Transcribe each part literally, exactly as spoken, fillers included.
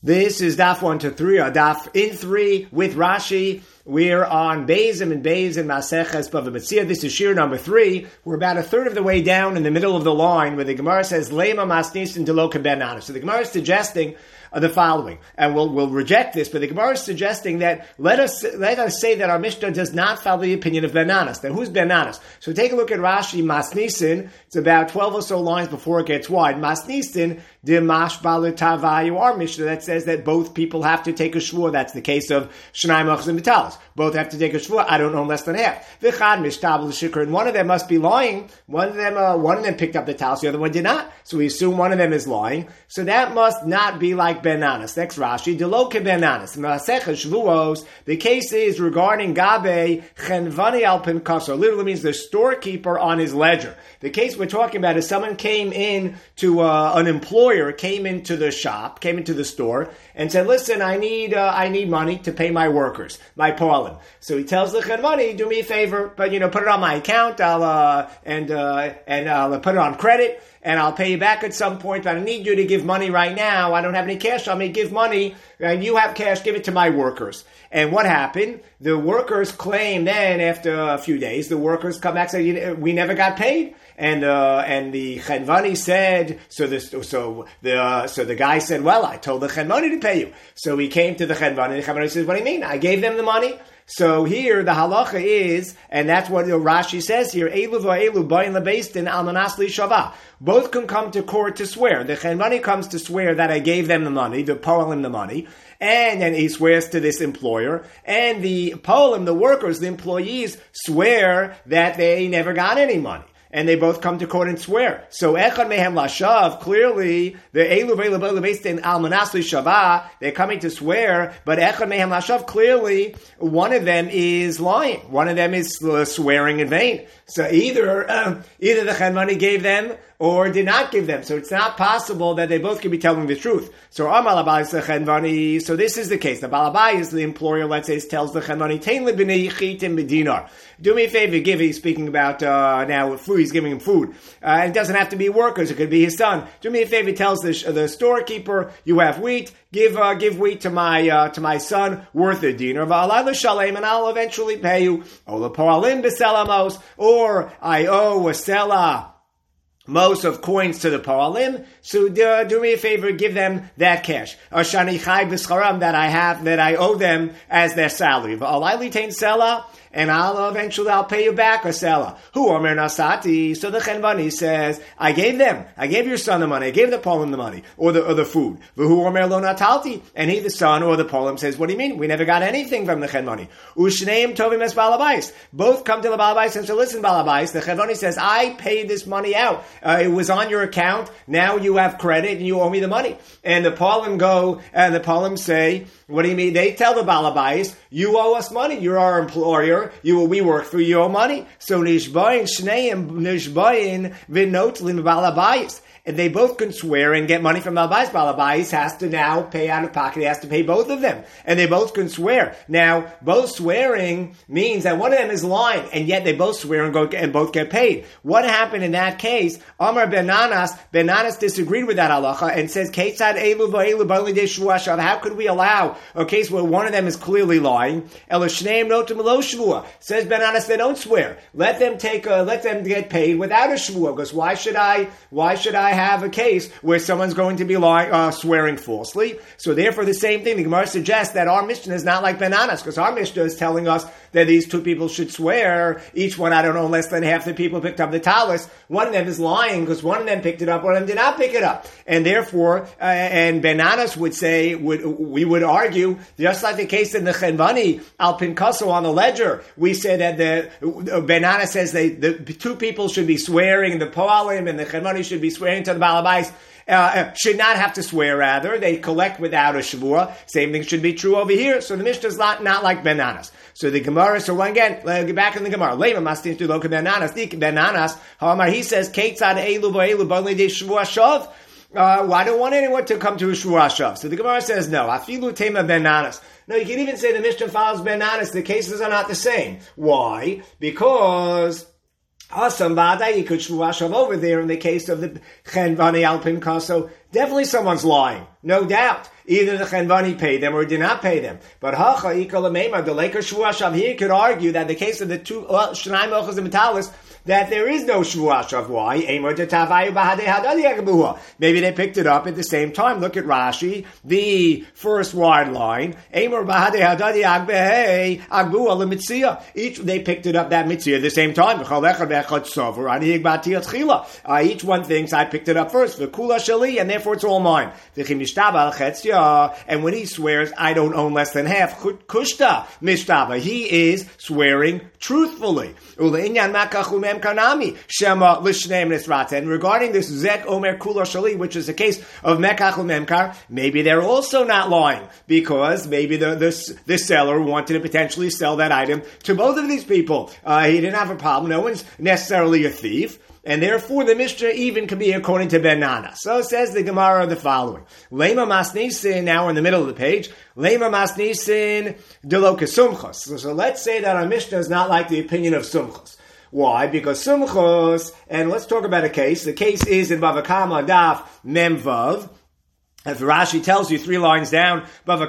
This is Daf one to three, or Daf in three with Rashi. We're on Beizim and Beizim Maseches Bava Metzia. This is Shir number three. We're about a third of the way down in the middle of the line where the Gemara says Lema Masnisin Deloka Ben Anas. So the Gemara is suggesting uh, the following, and we'll we'll reject this, but the Gemara is suggesting that let us let us say that our Mishnah does not follow the opinion of Ben Anas. Then who's Ben Anas? So take a look at Rashi Masnisin. It's about twelve or so lines before it gets wide. Masnisin Dimash Balatavayu, our Mishnah that says that both people have to take a shvur. That's the case of Shnai Machs and Vitalis. Both have to take a shvur. I don't know less than half. V'chad Mishtabel Shikr, and one of them must be lying. One of them, uh, one of them picked up the talis, the other one did not. So we assume one of them is lying. So that must not be like Ben Anas. Next Rashi, Deloke Ben Anas. Maseches Shvuos. The case is regarding Gabe Chenvani Al Pinkaso. Literally means the storekeeper on his ledger. The case we're talking about is someone came in to uh, an employer, came into the shop, came into the store, and said, "Listen, I need uh, I need money to pay my workers, my poalim." So he tells the Chenvani, "Do me a favor, but you know, put it on my account. I'll uh, and uh, and I'll put it on credit, and I'll pay you back at some point. But I need you to give money right now. I don't have any cash. I may give money, and you have cash. Give it to my workers." And what happened? The workers claim then, after a few days, the workers come back and say, "We never got paid." And uh, and the Chenvani said, so the so the uh, so the guy said, "Well, I told the Chenvani to pay you." So he came to the Chenvani, and the Chenvani says, "What do you mean? I gave them the money." So here the halacha is, and that's what Rashi says here, Elu v'elu ba'in lebeistin almanas li shava. Both can come to court to swear. The Chenvani comes to swear that I gave them the money, the poalim the money, and then he swears to this employer, and the poalim, the workers, the employees, swear that they never got any money. And they both come to court and swear. So echad mehem lashav, clearly the elu v'elu ba'in lebeistin almanas li shava, they're coming to swear, but echad mehem lashav, clearly one of them is lying. One of them is uh, swearing in vain. So either uh, either the Chenvani gave them or did not give them. So it's not possible that they both could be telling the truth. So Amar Labai the Chenvani. So this is the case. The Balabai is the employer. Let's say tells the Chenvani, "Tein lebnei chitim b'dinar." Do me a favor, give. He's speaking about uh, now food. He's giving him food. Uh, it doesn't have to be workers. It could be his son. Do me a favor. He tells the, the storekeeper, "You have wheat. Give uh, give wheat to my uh, to my son worth a dinar. V'alai l'shalem, and I'll eventually pay you. Ola poalim b'selamos, or I owe a selah most of coins to the poalim, so uh, do me a favor, give them that cash. Ashani chai b'scharam, that I have, that I owe them as their salary. V'alai litain selah, and I'll eventually I'll pay you back a selah. Hu omer nasati. So the Chenvani says, I gave them, I gave your son the money, I gave the polim the money, or the or the food. V'hu omer lo natalti. And he, the son or the polim, says, what do you mean? We never got anything from the Chenvani. Ushneim tovim es balabais. Both come to the balabais and say, listen, balabais. The Chenvani says, I paid this money out. Uh, it was on your account. Now you have credit and you owe me the money. And the polim go and the polim say, what do you mean? They tell the balabais, you owe us money. You're our employer. You we work for you owe money. So nishbayin shneim nishbayin v'notlin balabais. And they both can swear and get money from Balabais. Balabais has to now pay out of pocket. He has to pay both of them. And they both can swear. Now, both swearing means that one of them is lying, and yet they both swear and, go, and both get paid. What happened in that case? Amar Ben Anas, Ben Anas disagreed with that halacha and says, Ketzad elu v'elu b'li de shvua shav. How could we allow a case where one of them is clearly lying? Ela shneim notim lo shvua. Says Ben Anas, they don't swear. Let them take a, let them get paid without a shvua. Because why should I, why should I have a case where someone's going to be lying, uh, swearing falsely? So therefore the same thing, the Gemara suggests that our Mishnah is not like Ben Anas, because our Mishnah is telling us that these two people should swear. Each one, I don't know, less than half the people picked up the talis. One of them is lying because one of them picked it up, one of them did not pick it up. And therefore, uh, and Ben Anas would say, would, we would argue, just like the case in the Chenvani, Al Pinkaso on the ledger, we said that the, Ben Anas says they, the two people should be swearing, the Poalim and the Chenvani should be swearing to the Balabais. Uh, should not have to swear, rather. They collect without a shavua. Same thing should be true over here. So the Mishnah is not, not like Ben Anas. So the Gemara, so again, let's get back in the Gemara. Lema mastin to loka Ben Anas. Ben Anas, he says, Keitzad elu v'elu b'li de shavua shav. Uh, well, I don't want anyone to come to a shavua shav. So the Gemara says, no. Afilu tema Ben Anas. No, you can even say the Mishnah follows Ben Anas. The cases are not the same. Why? Because Awesome, Bada, you could shvuashav over there in the case of the Chenvani Alpin Kaso. Definitely someone's lying, no doubt. Either the Chenvani paid them or did not pay them. But Hacha Ikal Meimar, the Laker Shvuashav, he could argue that the case of the two Shnaim Ochas and Metalis, that there is no Shvuashav. Why? Maybe they picked it up at the same time. Look at Rashi, the first wide line. Each, they picked it up, that mitzvah, at the same time. Uh, each one thinks, I picked it up first, and therefore it's all mine. And when he swears, I don't own less than half, kushta mishtava, he is swearing truthfully. And regarding this Zek Omer Kula Shali, which is a case of Mekach Memkar, maybe they're also not lying, because maybe the, the, the seller wanted to potentially sell that item to both of these people. Uh, he didn't have a problem. No one's necessarily a thief. And therefore, the Mishnah even can be according to Ben Nana. So says the Gemara the following. Lema Masnisin, now in the middle of the page. Lema Masnisin Delo Kesumchos. So, so let's say that our Mishnah is not like the opinion of Sumchos. Why? Because Sumchos, and let's talk about a case. The case is in Bava Kama Daf Memvav. As Rashi tells you three lines down, the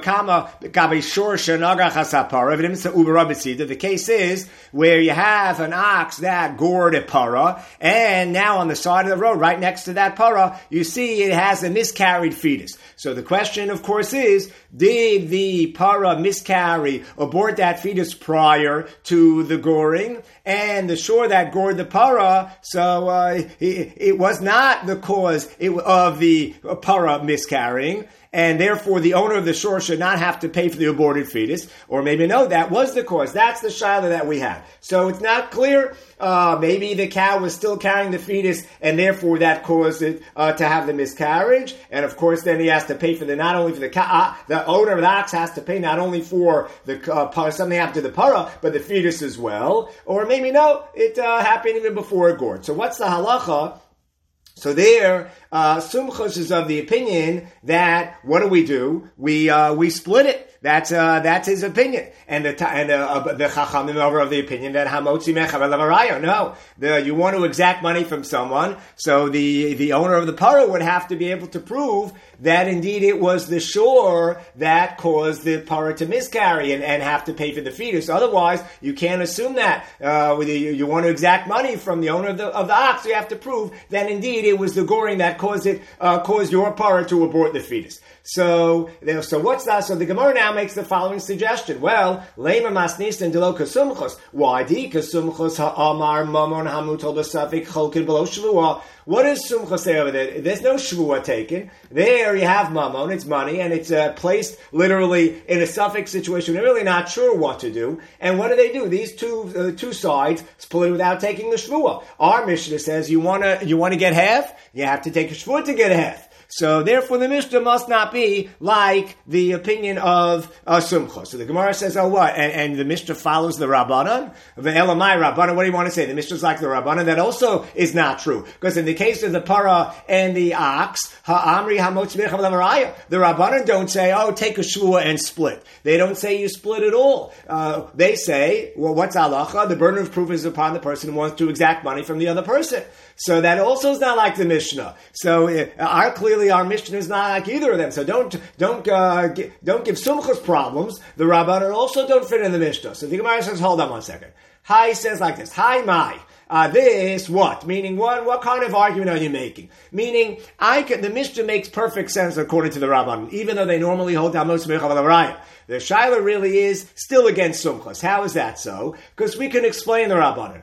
case is where you have an ox that gored a para, and now on the side of the road, right next to that para, you see it has a miscarried fetus. So the question, of course, is, did the para miscarry, abort that fetus prior to the goring? And the shore that gored the para, so uh, it, it was not the cause of the para miscarrying, and therefore the owner of the shore should not have to pay for the aborted fetus. Or maybe no, that was the cause. That's the shaila that we have. So it's not clear. Uh, maybe the cow was still carrying the fetus, and therefore that caused it uh, to have the miscarriage. And of course, then he has to pay for the not only for the cow, uh, the owner of the ox has to pay not only for the uh, para, something happened to the para, but the fetus as well. Or maybe no, it uh, happened even before it gored. So what's the halacha? So there, uh, Sumchos is of the opinion that, what do we do? We, uh, we split it. That's, uh, that's his opinion. And the, and, uh, the Chachamim are of the opinion that Hamotzi Mechav Levaraya. No. The, you want to exact money from someone, so the, the owner of the para would have to be able to prove that indeed it was the shore that caused the para to miscarry and, and have to pay for the fetus. Otherwise, you can't assume that. Uh, you, you want to exact money from the owner of the, of the ox, you have to prove that indeed it was the goring that caused it, uh, caused your para to abort the fetus. So, so what's that? So the Gemara now makes the following suggestion. Well, Lema Masnis and Delo Kasumchos. Why? Di Kasumchos ha'amar mamon hamutol b'safik cholkin below shvua. What does Sumcha say over there? There's no shvua taken. There you have mamon, it's money, and it's uh, placed literally in a suffix situation. They're really not sure what to do. And what do they do? These two uh, two sides split without taking the shvua. Our Mishnah says you want to you want to get half, you have to take a shvua to get half. So therefore the Mishnah must not be like the opinion of uh, Sumcha. So the Gemara says, oh what? And, and the Mishnah follows the Rabbanan? The Elamai Rabbanan, what do you want to say? The Mishnah is like the Rabbanan. That also is not true. Because in the case of the para and the ox, Ha'amri Hamotz Mechav Levaraya, the Rabbanan don't say, oh, take a shvua and split. They don't say you split at all. Uh, they say, well, what's halacha? The burden of proof is upon the person who wants to exact money from the other person. So that also is not like the Mishnah. So uh, our clearly our Mishnah is not like either of them. So don't don't uh, g- don't give Sumchas problems. The Rabbanan also don't fit in the Mishnah. So the Gemara says, hold on one second. Hai says like this. Hai mai. Uh, this what? Meaning what? What kind of argument are you making? Meaning I can, the Mishnah makes perfect sense according to the Rabbanan, even though they normally hold Amos Mechav Levaraya. The Shaila really is still against Sumchas. How is that so? Because we can explain the Rabbanan.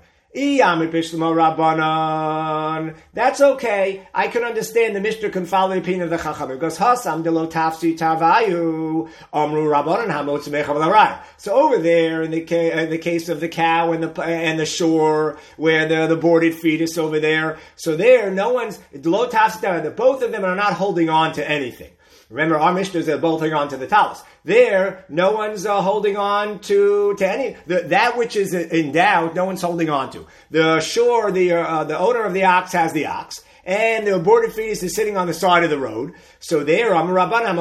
That's okay. I can understand the Mishnah can follow the opinion of the Chachamim. Because Hasam de lo tafsi tarvayu amru rabbanan hamotz mechav l'raya. So over there in the ca- in the case of the cow and the and the shore where the the boarded fetus over there. So there, no one's lo tafsi tarvayu. Both of them are not holding on to anything. Remember, our Mishnahs are both holding on to the talis. There, no one's uh, holding on to, to any, the, that which is in doubt, no one's holding on to. The shore, the, uh, the owner of the ox has the ox, and the aborted fetus is sitting on the side of the road. So there, I'm a Rabban,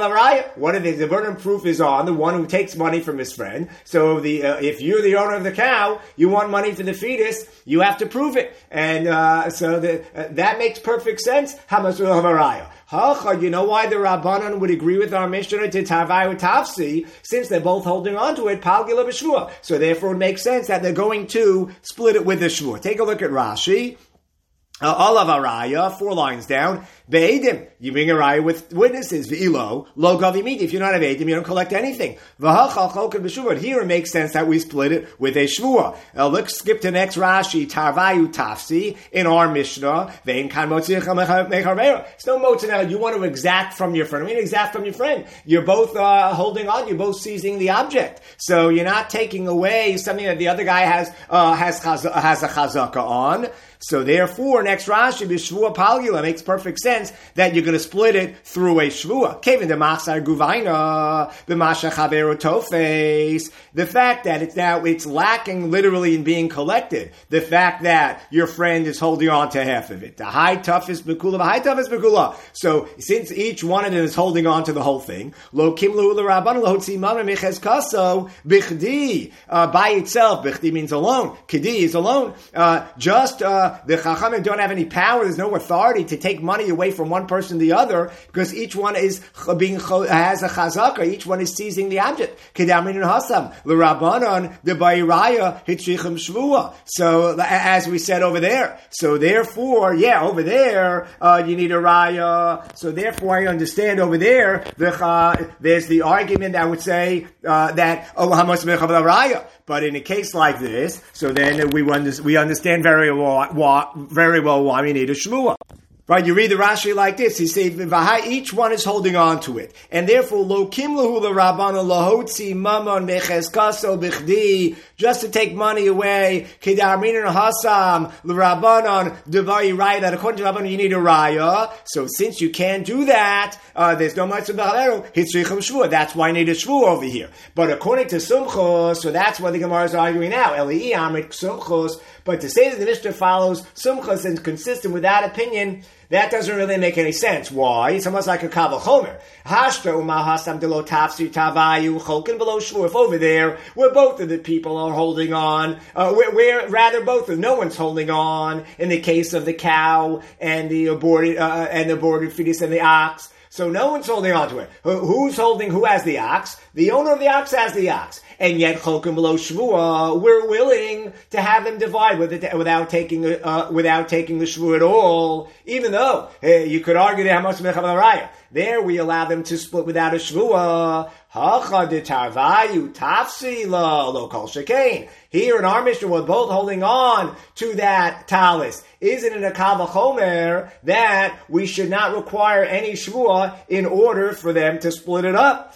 what if the burden of proof is on the one who takes money from his friend? So the uh, if you're the owner of the cow, you want money for the fetus, you have to prove it. And uh, so the, uh, that makes perfect sense. How much will have a raya? You know why the Rabbanan would agree with our Mishnah to Tavayu Tafsi, since they're both holding on to it, Palgila b'Shvua. So therefore it makes sense that they're going to split it with the Shvua. Take a look at Rashi. Uh, Olav araya, four lines down. Be'edim, you bring a raya with witnesses. Ve'ilo, lo gavimid. If you don't have edim, you don't collect anything. V'hachal choken b'shuvah. Here it makes sense that we split it with a shvua. Uh, let's skip to next Rashi. Tarvayu tafsi in our Mishnah. Ve'in kan motzich mecharmeira. It's no motzina. You want to exact from your friend. I mean, exact from your friend. You're both uh, holding on. You're both seizing the object. So you're not taking away something that the other guy has uh, has chaz- has a chazaka on. So therefore, next Rashi, b'shvua palgila, makes perfect sense that you're going to split it through a shvua. Kevin de machsar guvaina, b'masha chaveru tofes. The fact that it's now, it's lacking literally in being collected. The fact that your friend is holding on to half of it. The high toughest bekula, the high toughest bekula. So since each one of them is holding on to the whole thing, lo kimlu l'rabban lo hotzi mama miches kaso, bichdi, by itself, bichdi means alone. Kedi is alone. Uh, just, uh, the Chachamim don't have any power. There's no authority to take money away from one person to the other because each one is being has a chazaka. Each one is seizing the object. Kedamin and Hasam l'Rabbanon the Bayiraya hitzrichem shvua. So as we said over there. So therefore, yeah, over there uh, you need a raya. So therefore, I understand over there the, uh, there's the argument that would say uh, that oh hamas mechav raya. But in a case like this, so then we we understand very well why, very well why we need a shvua. Right, you read the Rashi like this. He says, each one is holding on to it. And therefore, lo kimlahu l'Rabbana lahotzi mamon mecheskaso bichdi, just to take money away, kedarminan hasam l'Rabbanon devayi raya, that according to Rabbanon you need a raya. So since you can't do that, uh, there's no much of b'chavero, hitzrichem shvua. That's why I need a shvua over here. But according to Sumchos, so that's what the Gemara is arguing now. Eli amrit Sumchos. But to say that the Mishnah follows Sumchos and consistent with that opinion, that doesn't really make any sense. Why? It's almost like a Kavah Chomer. Hashtra umahasam delo tafsi tavayu cholkin below shvur. If over there, where both of the people are holding on, uh, where, where rather both of no one's holding on. In the case of the cow and the aborted uh, and the aborted fetus and the ox. So no one's holding on to it. Who's holding, who has the ox? The owner of the ox has the ox. And yet, Cholkim below Shvua, we're willing to have them divide with it without taking, uh, without taking the Shvua at all. Even though, uh, you could argue that how much Mechav there we allow them to split without a Shvua. Hacha de tarvayu tafsi lo lo kol shekain. Here in our Mishnah, we're both holding on to that talis. Isn't it a kavah chomer that we should not require any shvua in order for them to split it up?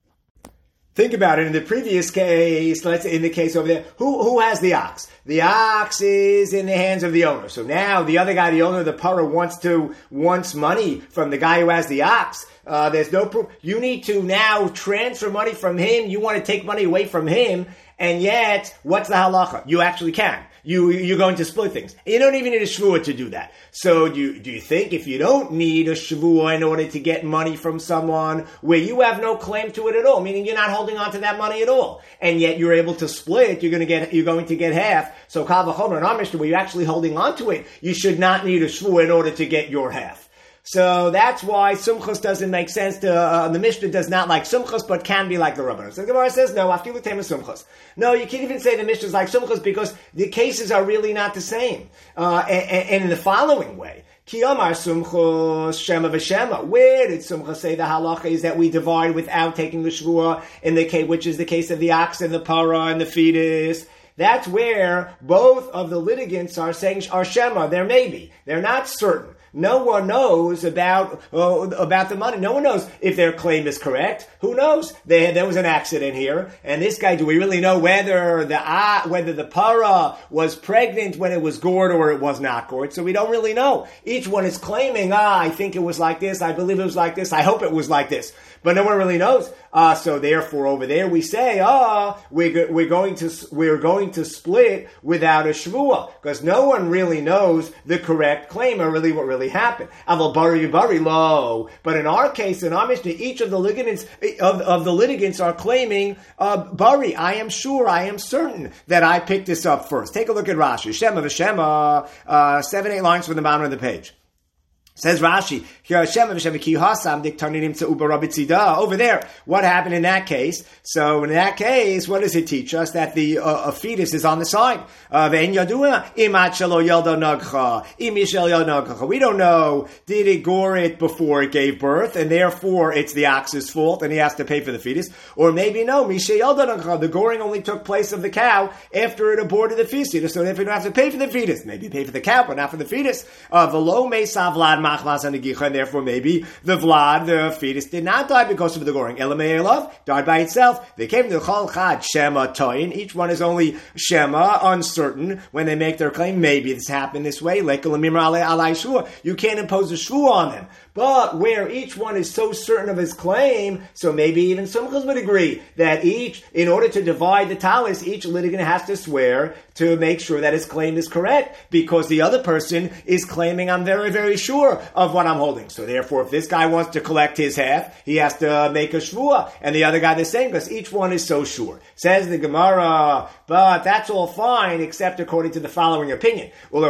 Think about it. In the previous case, let's say in the case over there, who who has the ox? The ox is in the hands of the owner. So now the other guy, the owner of the parah, wants to wants money from the guy who has the ox. Uh, there's no proof. You need to now transfer money from him. You want to take money away from him, and yet, what's the halacha? You actually can. You, you're going to split things. You don't even need a shvua to do that. So do you, do you think if you don't need a shvua in order to get money from someone where you have no claim to it at all, meaning you're not holding on to that money at all, and yet you're able to split, you're going to get, you're going to get half. So kal v'chomer in our Mishnah, where you're actually holding on to it, you should not need a shvua in order to get your half. So that's why Sumchos doesn't make sense to, uh, the Mishnah does not like Sumchos, but can be like the Rabbanon. So the Gemara says, no, afilu tema Sumchos. No, you can't even say the Mishnah is like Sumchos because the cases are really not the same. Uh, and, and in the following way, Ki Amar Sumchos Shema v'Shema. Where did Sumchos say the halacha is that we divide without taking the shvua in the case, which is the case of the ox and the parah and the fetus? That's where both of the litigants are saying, are Shema, there may be. They're not certain. no one knows about uh, about the money. No one knows if their claim is correct. Who knows? They, there was an accident here, and this guy, do we really know whether the uh, whether the para was pregnant when it was gored or it was not gored? So we don't really know. Each one is claiming, ah, I think it was like this, I believe it was like this, I hope it was like this. But no one really knows. Uh, so therefore over there we say, ah, oh, we're, we're going to, we're going to split without a shvuah. Because no one really knows the correct claim or really what really happened. Aval bari bari lo. But in our case, in our Mishnah, each of the litigants, of, of the litigants are claiming, uh, bari, I am sure, I am certain that I picked this up first. Take a look at Rashi. Shema v'shema, uh, seven, eight lines from the bottom of the page. Says Rashi, over there, what happened in that case? So in that case, what does it teach us? That the uh, a fetus is on the side. Uh, we don't know, did it gore it before it gave birth, and therefore it's the ox's fault, and he has to pay for the fetus? Or maybe no, the goring only took place of the cow after it aborted the fetus, so therefore you don't have to pay for the fetus. Maybe pay for the cow, but not for the fetus. Uh, and therefore maybe the Vlad, the fetus, did not die because of the goring. Elamei love died by itself. They came to Chol Chad Shema Toyin. Each one is only Shema, uncertain, when they make their claim. Maybe this happened this way. You can't impose a shvu on them. But where each one is so certain of his claim, so maybe even Sumchos would agree that each, in order to divide the talis, each litigant has to swear to make sure that his claim is correct, because the other person is claiming, I'm very, very sure of what I'm holding. So therefore, if this guy wants to collect his half, he has to make a shvuah, and the other guy the same, because each one is so sure. Says the Gemara, but that's all fine, except according to the following opinion. But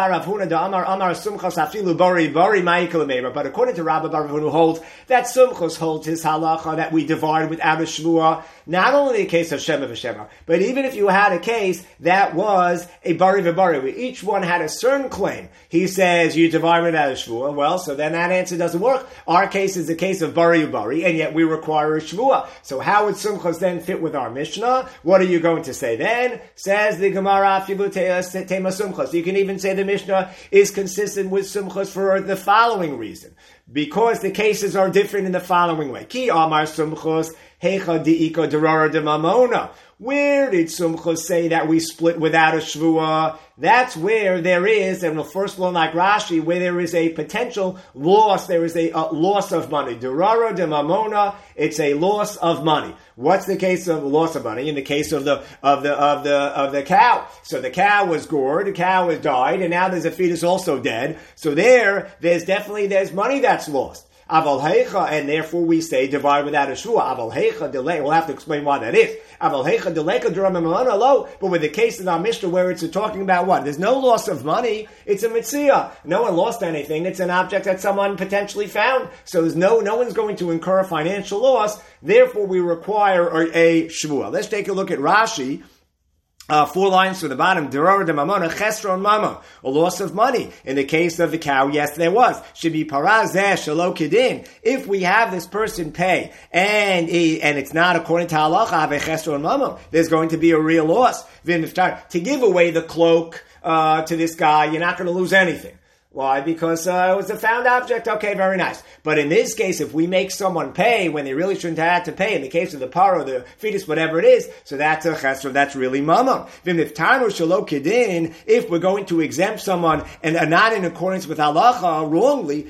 according to Rabbi Bar Ravuna, who holds that Sumchos holds his halacha that we divide without a shvuah, not only in the case of Shema v'Shema, but even if you had a case that was a bari v'bari, where each one had a certain claim, he says you divide without a shvuah, well, so then that answer doesn't work. Our case is a case of bari v'bari, and yet we require a shvuah. So how would Sumchos then fit with our Mishnah? What are you going to say then? Says the Gemara, Tema Sumchos. You can even say the Mishnah is consistent with Sumchos for the following reason. Because the cases are different in the following way. Ki amar Sumchos, hecha di'ika derara de mamona. Where did Sumchos say that we split without a shvuah? That's where there is, and the first law like Rashi, where there is a potential loss, there is a uh, loss of money. Derara de mamona, it's a loss of money. What's the case of loss of money? In the case of the of the of the of the cow. So the cow was gored, the cow has died, and now there's a fetus also dead. So there, there's definitely there's money that's lost. Aval heicha, and therefore we say divide without a shvuah. Aval heicha delay. We'll have to explain why that is. Aval heicha delay kadram emalana lo. But with the case in our Mishnah where it's talking about what? There's no loss of money. It's a mitzvah. No one lost anything. It's an object that someone potentially found. So there's no no one's going to incur a financial loss. Therefore, we require a shvuah. Let's take a look at Rashi. Uh, four lines to the bottom. Derara de mamona, chesron mama. A loss of money. In the case of the cow, yes, there was. Should be parazeh shelo kedin. If we have this person pay, and he, and it's not according to halacha, have a chesron mama, there's going to be a real loss. To give away the cloak uh, to this guy, you're not going to lose anything. Why? Because uh, it was a found object. Okay, very nice. But in this case, if we make someone pay when they really shouldn't have had to pay, in the case of the par or the fetus, whatever it is, so that's a chesron, that's really mama. If we're going to exempt someone and are not in accordance with halacha wrongly,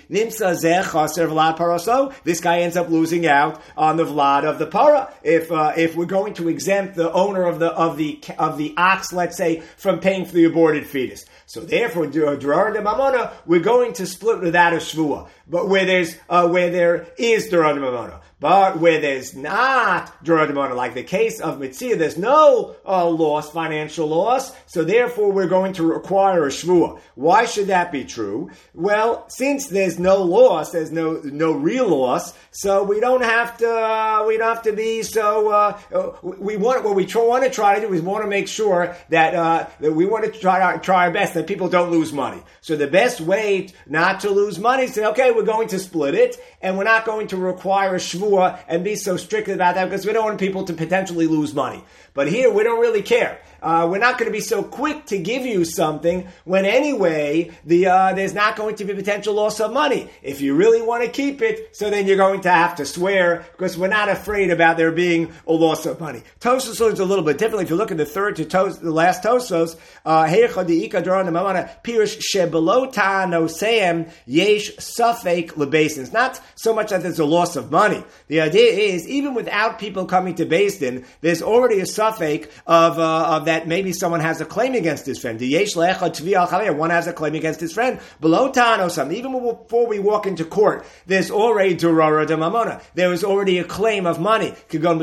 this guy ends up losing out on the vlad of the para. If uh, if we're going to exempt the owner of the of the of the ox, let's say, from paying for the aborted fetus. So therefore, Derara de Mamona, we're going to split without a shvuah. But where there's uh, where there is Derara de Mamona, but where there's not Derara de Mamona, like the case of Mitzia, there's no uh, loss, financial loss. So therefore, we're going to require a shvuah. Why should that be true? Well, since there's no loss, there's no no real loss, so we don't have to uh, we don't have to be so. Uh, we want what we try, want to try to do is want to make sure that uh, that we want to try our, try our best that people don't lose money. So the best way not to lose money is to say, okay, we're going to split it, and we're not going to require a shvuah shvua and be so strict about that because we don't want people to potentially lose money. But here, we don't really care. Uh, we're not going to be so quick to give you something when anyway the uh, there's not going to be potential loss of money. If you really want to keep it, so then you're going to have to swear because we're not afraid about there being a loss of money. Tosos learns a little bit differently. If you look at the third to tos, the last Tosos, Heicha deika dron the mamana pirish shebelota noseim yesh safek lebesin. It's not so much that there's a loss of money. The idea is even without people coming to Beis Din, there's already a safek of uh, of that maybe someone has a claim against his friend. One has a claim against his friend. Below Tanosam, even before we walk into court, there's already Durara de Mamona. There is already a claim of money.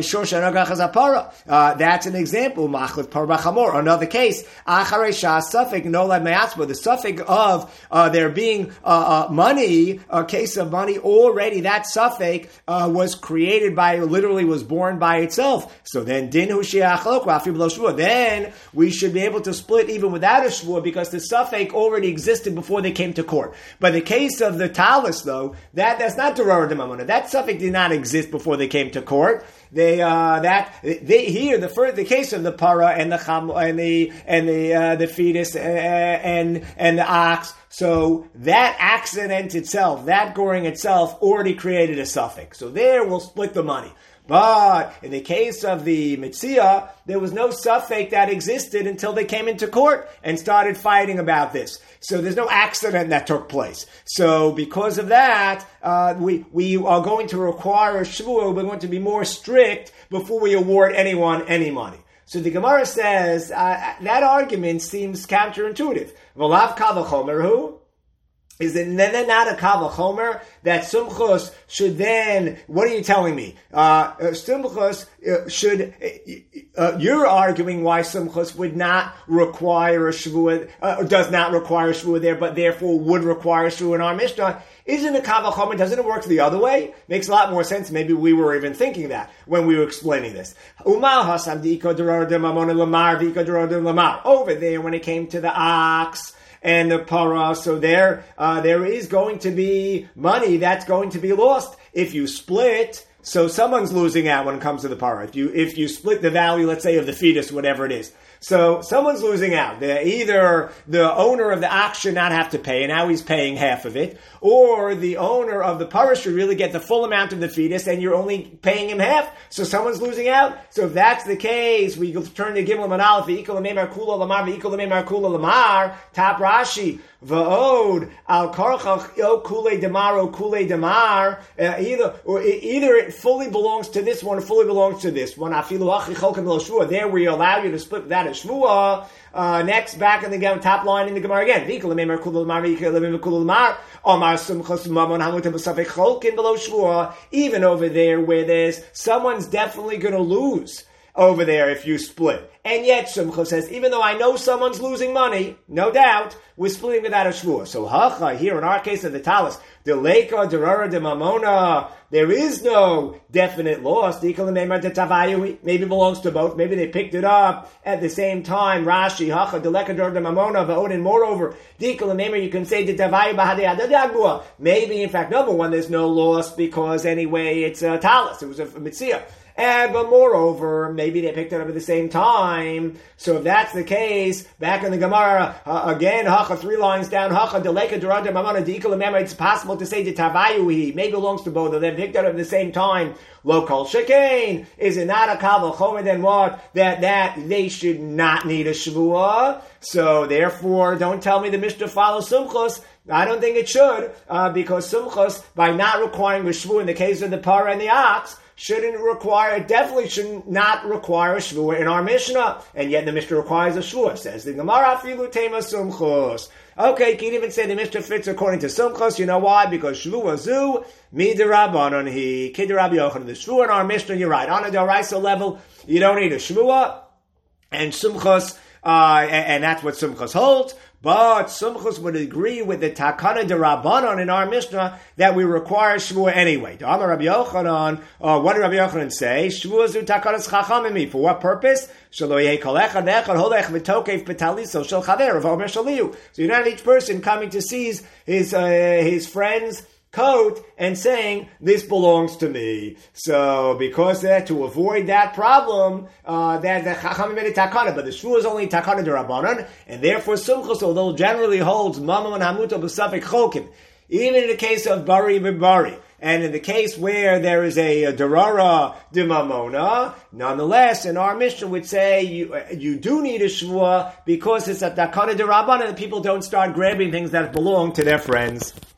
Uh, that's an example. Another case, the suffix of uh, there being uh, uh, money, a case of money, already that suffix uh, was created by, literally was born by itself. So then, din hu then we should be able to split even without a shvua because the suffix already existed before they came to court. But the case of the talis, though, that, that's not Durara de Mamona. That suffix did not exist before they came to court. They uh, that they here the first the case of the para and the cham and the and the uh, the fetus uh, and and the ox. So that accident itself, that goring itself, already created a suffix. So there we'll split the money. But in the case of the Mitzia, there was no suffix that existed until they came into court and started fighting about this. So there's no accident that took place. So because of that, uh, we we are going to require a shvua. We're going to be more strict before we award anyone any money. So the Gemara says uh, that argument seems counterintuitive. V'lav kavachomer hu. Is it then not a kal v'chomer that sumchus should then? What are you telling me? Uh, sumchus uh, should. Uh, uh, you're arguing why sumchus would not require a shvua, uh, does not require a shvua there, but therefore would require a shvua in our Mishnah. Isn't it kal v'chomer? Doesn't it work the other way? Makes a lot more sense. Maybe we were even thinking that when we were explaining this. Over there, when it came to the ox and the para, so there, uh, there is going to be money that's going to be lost if you split. So someone's losing out when it comes to the para. If you if you split the value, let's say, of the fetus, whatever it is. So someone's losing out. They're either the owner of the ox should not have to pay, and now he's paying half of it, or the owner of the para should really get the full amount of the fetus, and you're only paying him half. So someone's losing out. So if that's the case, we turn to Gimel and Aleph, v'ikol l'meimar kula lamar, v'ikol l'meimar kula lamar, top Rashi, v'od al karchach o kule demar o kule demar. Either or either it fully belongs to this one, or fully belongs to this one. Afilu achi cholkem l'shvua. There we allow you to split that. Shvua. Uh, next, back in the top line in the Gemara again. Even over there where there's someone's definitely going to lose over there if you split. And yet, Simcha says, even though I know someone's losing money, no doubt, we're splitting without a shvua. So, hacha, here in our case of the talis, the leika, derara, de mamona, there is no definite loss. Maybe it belongs to both. Maybe they picked it up at the same time. Rashi, hacha, the leika, derara, de mamona, va'odin, moreover, you can say, maybe, in fact, number one, there's no loss because anyway, it's a talis. It was a mitzvah. And, but moreover, maybe they picked it up at the same time. So if that's the case, back in the Gemara, uh, again, hacha, three lines down, hacha, deleka, durada, mamana, deikal, remember, it's possible to say the tavayuhi, maybe belongs to both of them, picked it up at the same time. Local shekain, is it not a kal v'chomer, then what? That, that, they should not need a shvua. So therefore, don't tell me the Mishnah follows sumchus. I don't think it should, uh, because sumchus, by not requiring a shvua in the case of the para and the ox, shouldn't require, definitely should not require a shvua in our Mishnah. And yet the Mishnah requires a shvua. Says the Gemara, afilu tema sumchus. Okay, you can even say the Mishnah fits according to sumchus. You know why? Because shvua zu, midirabanon hi, kidirabi yochanan. The shvua in our Mishnah, you're right. On a daraisa level, you don't need a shvua. And sumchus, uh, and, and that's what sumchus holds. But Sumchus would agree with the Takana de Rabbanon in our Mishnah that we require Shvua anyway. Amar Rabbi Yochanan, uh, what did Rabbi Yochanan say? Shvua zu Takanas Chachamimi. For what purpose? Shelo yeh kol echad ve'echad holech v'tokev b'taliso shel chaver v'omer shaliu. So you don't have each person coming to seize his uh, his friend's coat and saying, this belongs to me. So because of that, to avoid that problem, uh, that the Chachamim made a takana, but the shvua is only takana d'Rabbanan, and therefore Sumchus, although generally holds mamam and hamuta b'safek chokim, even in the case of bari b'bari, and in the case where there is a, a darara d'mamona, nonetheless, in our mission would say you you do need a shvua because it's a takana d'Rabbanan, and people don't start grabbing things that belong to their friends.